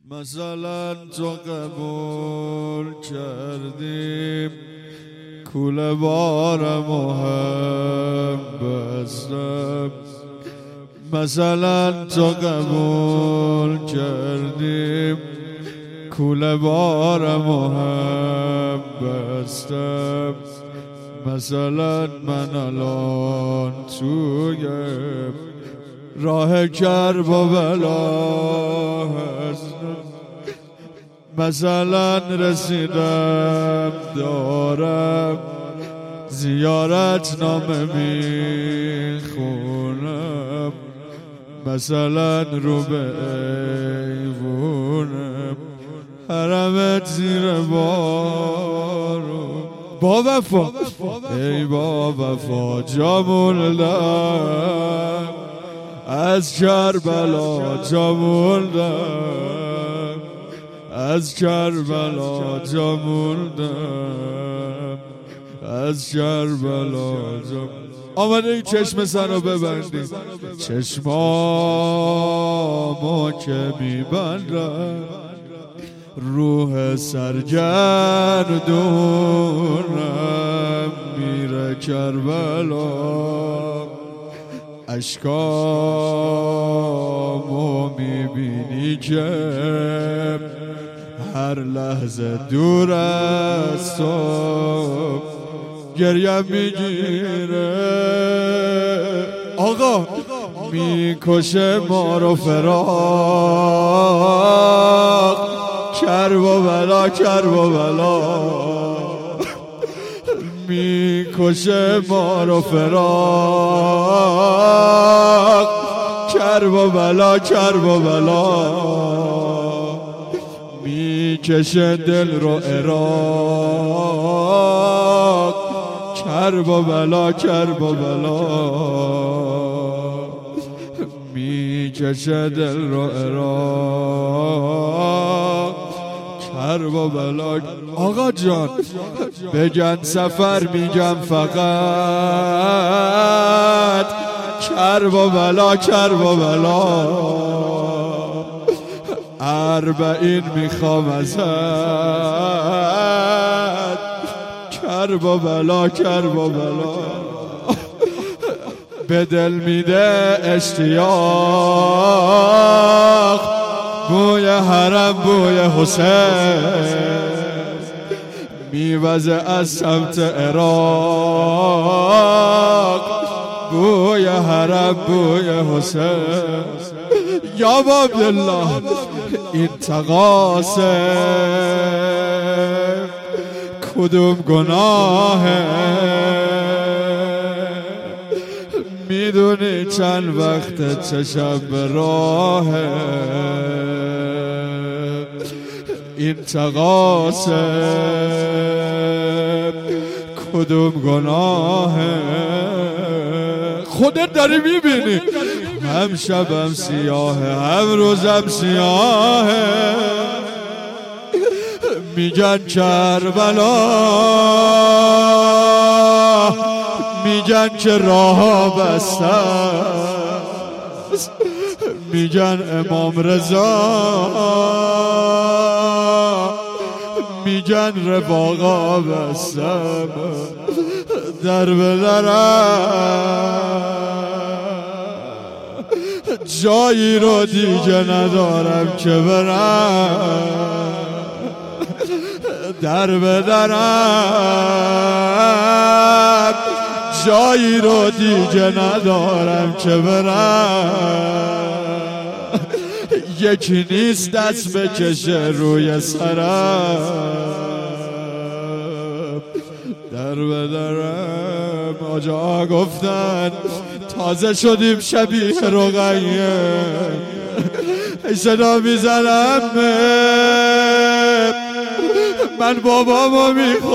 مثلا تو قبول کردیم کوله بارم و هم بستم. مثلا تو قبول کردیم کوله بارم و هم بستم. مثلا من الان توی راه کرب و بلا هستم. مثلا رسیدم دارم زیارت نامه میخونم. مثلا رو به ایوونم حرمت زیر بارو با وفا ای با وفا جا موندم از کربلا جا موندم از کربلا جا موندم از کربلا جا. آمده این چشم سر رو ببندیم، چشمامو که میبندم روح سرگردونم میره کربلا. اشکامو میبینی که هر لحظه دور از تو گریم میگیره. آقا میکشه ما رو فراق کرب و بلا کرب و بلا. میکشه ما رو فراق کرب و بلا کرب و بلا. میکشه دل رو عراق کرب و بلا کرب و بلا. میکشه دل رو عراق کرب و بلا. آقا جان بگن سفر میگم فقط کرب و بلا کرب و بلا. اربعین میخوام ازت کرب و بلا کرب و بلا. به دل میده اشتیاق بوی حرم بوی حسین میوزه از سمت عراق بوی حرم بوی حسین. یا عبدالله این تقاسم کدوم گناهه؟ میدونی چند وقت چشم به راهه؟ این تقاسم کدوم گناهه؟ خودت داری میبینی هم شبم سیاهه هم روزم سیاهه. میگن کربلا میگن که راه بسته میگن امام رضا میگن رفاقا بستم در بدرم جایی رو دیگه ندارم که برم در بدرم جایی رو دیگه ندارم که برم. یکی نیست دست بکشه روی سرم در بدرم. آجا گفتن تازه شدیم شبیه رقیه صدا میزنم من بابامو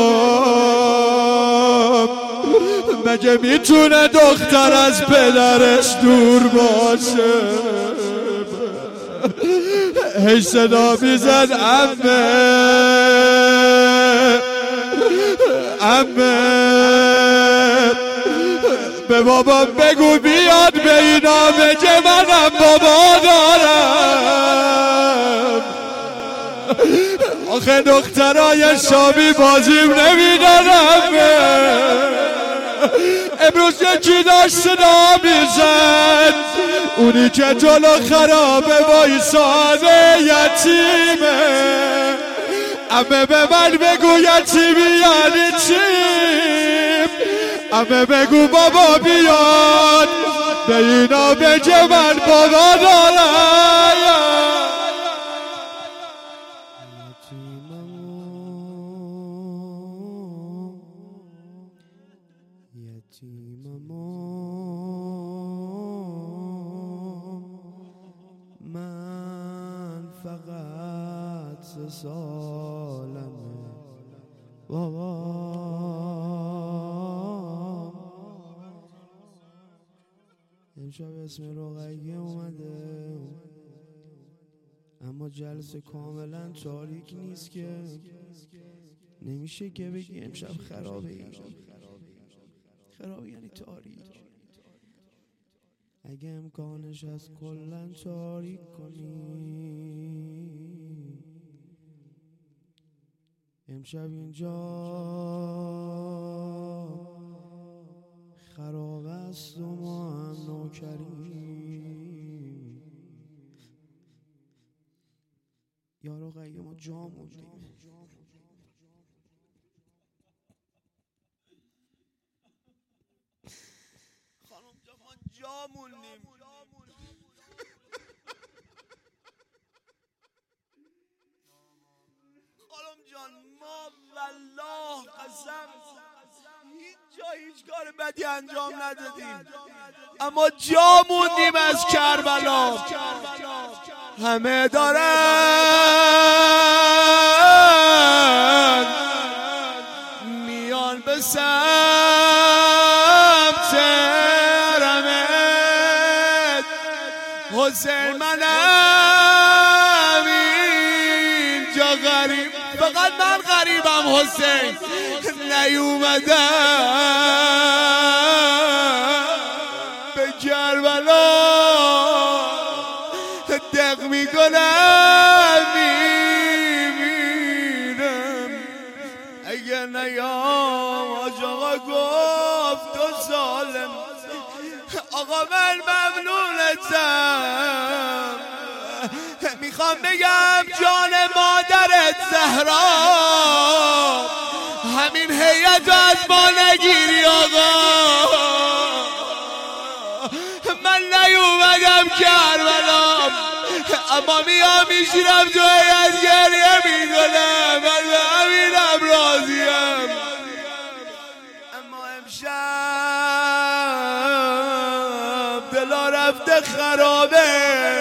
میخوام. مگه میتونه دختر از پدرش دور باشه؟ هی صدا میزن عمه به بابام بگو بیاد به اینا بگه منم بابا دارم. آخه دخترای شامی بازیم نمیدنم. امروز یکی داشت صدا میزد، اونی که جلو خرابه وایساده یتیمه. امه به من بگو یتیمی یعنی چیم؟ امه بگو بابا بیاد به اینا بگه من بابا دارم. من فقط 3 سالمه بابا، امشب اسم رقیه اومده اما جلسه کاملا تاریک نیست که نمیشه که بگی امشب خرابه. خرابه یعنی تاریک. اگه امکانش هست کلن تاریک کنی، امشب اینجا خراب است و ما هم نوکریم. یا رقیه ما جا موندیم. خانم جا ما جا موندیم. خانم جان ما والله قسم هیچ جا هیچ کار بدی انجام ندادیم، اما جا موندیم از کربلا. همه دارن میان به سمت رمت حسین، منم اینجا غریب، فقط من غریبم حسین، نیومدم به کربلا. دق میکنم میبینم اگر نیام. آج آقا گفت 2 سالم. آقا من ممنونتم، میخوام بگم جان مادرت زهرا همین هیئت از ما نگیری. آقا من نیومدم کربلا اما میام میشیرم تو هیئت گریه میکنم. من به همینم راضیم. اما امشب دلا رفته خرابه.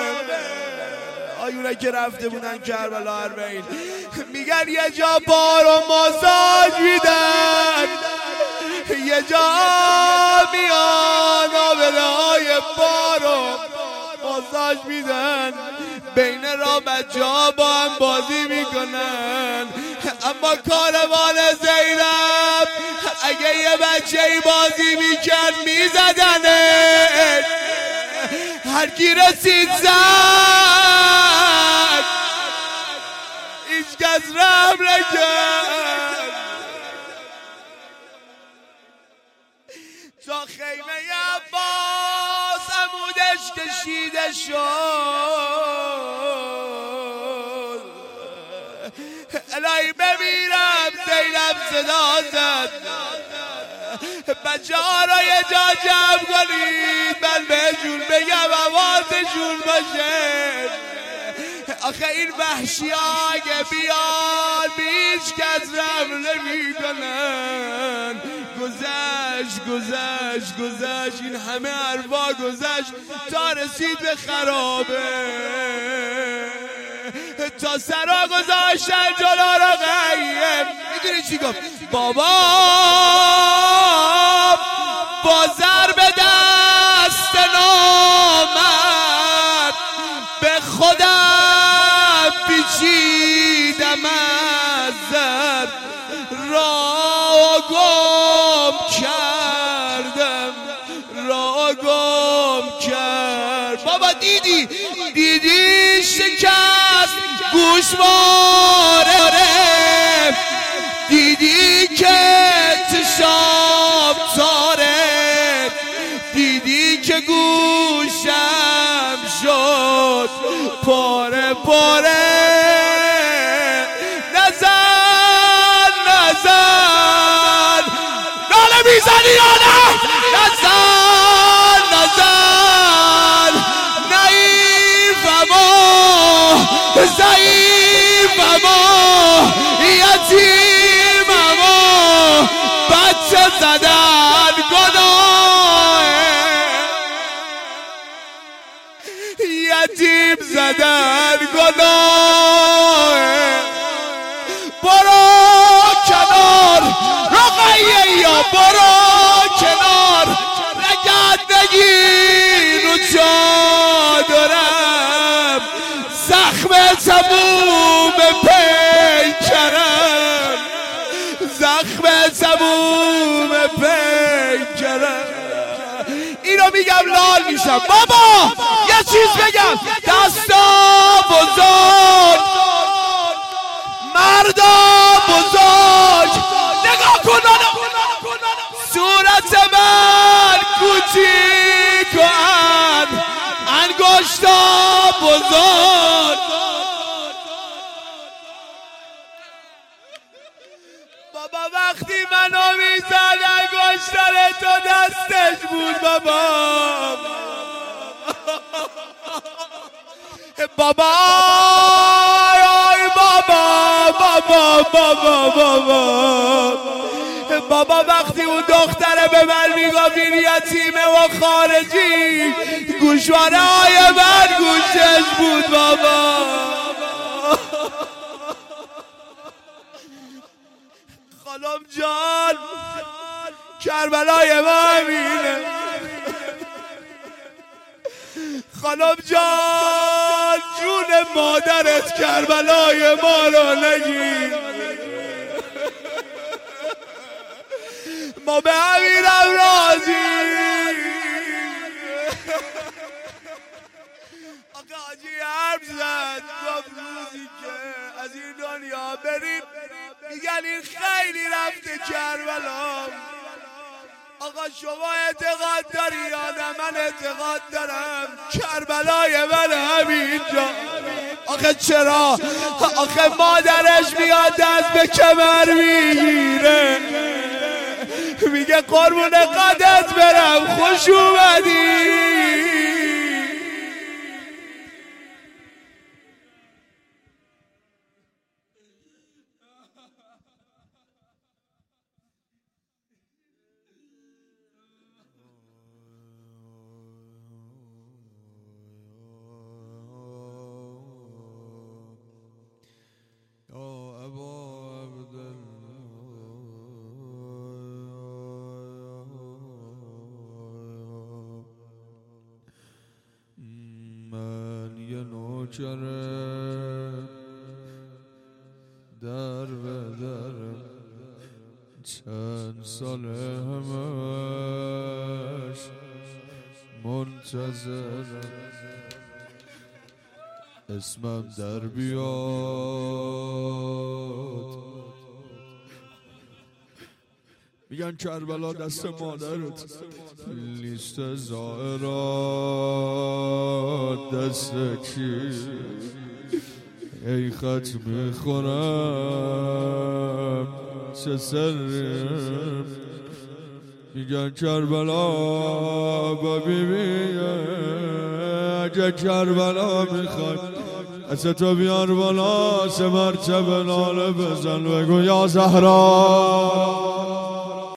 آیونه که رفته بودن کربلا اربعین میگن یه جا بار و ماساژ میدن، یه جا میان آبلهای بار و ماساژ میدن، بین راه بچه‌ها با هم بازی میکنن. اما کاروان زینب اگه یه بچه‌ای بازی میکرد میزدنش، هر کی رسید زد، هیچ کس رحم نکرد. تا خیمه عباس عمودش کشیده شد، الهی بمیرم زینب صدا زد، بچه ها را یه جا جمع کنید من بهشون بگم حواسشون باشه. آخه این وحشی ها اگه بیان هیچ کس رحم نمی کنن. گذشت این همه اروا گذشت تا رسید به خرابه، تا سرا گذاشتن جلو رقیه. میدونی چی گفت؟ بابا با ضرب دست نامرد به خودم پیچیدم از ضرب، را گم کردم، را گم کرد. بابا دیدی شکست گوشواره دیدی که چشام تاره دیدی که گوشم شد پاره پاره نزن نزن ناله میزنی یا نه نزن نزن نایفمو ضعیفمو یتیممو بچه زدن گناه یتیم زدن گناه برو کنار رقیه یا برو کنار نگرد نگیر رو چادرم زخم تموم پیکرم زخم تموم پیکرم اینو میگم لال میشم بابا یه چیز بگم دستا بزرگ مردا بزرگ نگاه کن صورت من کوچیک و انگشتا بزرگ بابا وقتی منو میزد انگشتر تو دستش بود بابا بابا ای بابا بابا بابا بابا بابا وقتی اون دختره به من میگفت این یتیمه و خارجی گوشواره های من گوشش بود بابا خانم جان کربلای ما همینه خانم جان جون مادرت کربلای ما رو نگیر ما به همینم راضی آقا حاجی حرف زد گفت روزی که از این دنیا بریم میگن این خیلی رفته کربلا آقا شما اعتقاد داری یا نه من اعتقاد دارم کربلای من همینجا آخه چرا آخه مادرش میاد دست به کمر میگیره میگه قربون قدت برم خوش اومدی در و در چند سال همش منتظرم اسمم در بیاد میگن کربلا دست مادرت لیست زائرات دست کی ای خط میخورم چه سرم میگن کربلا با بیبیه اگه کربلا میخوای از تو بیار بالا 3 مرتبه ناله بزن بگو یا زهرا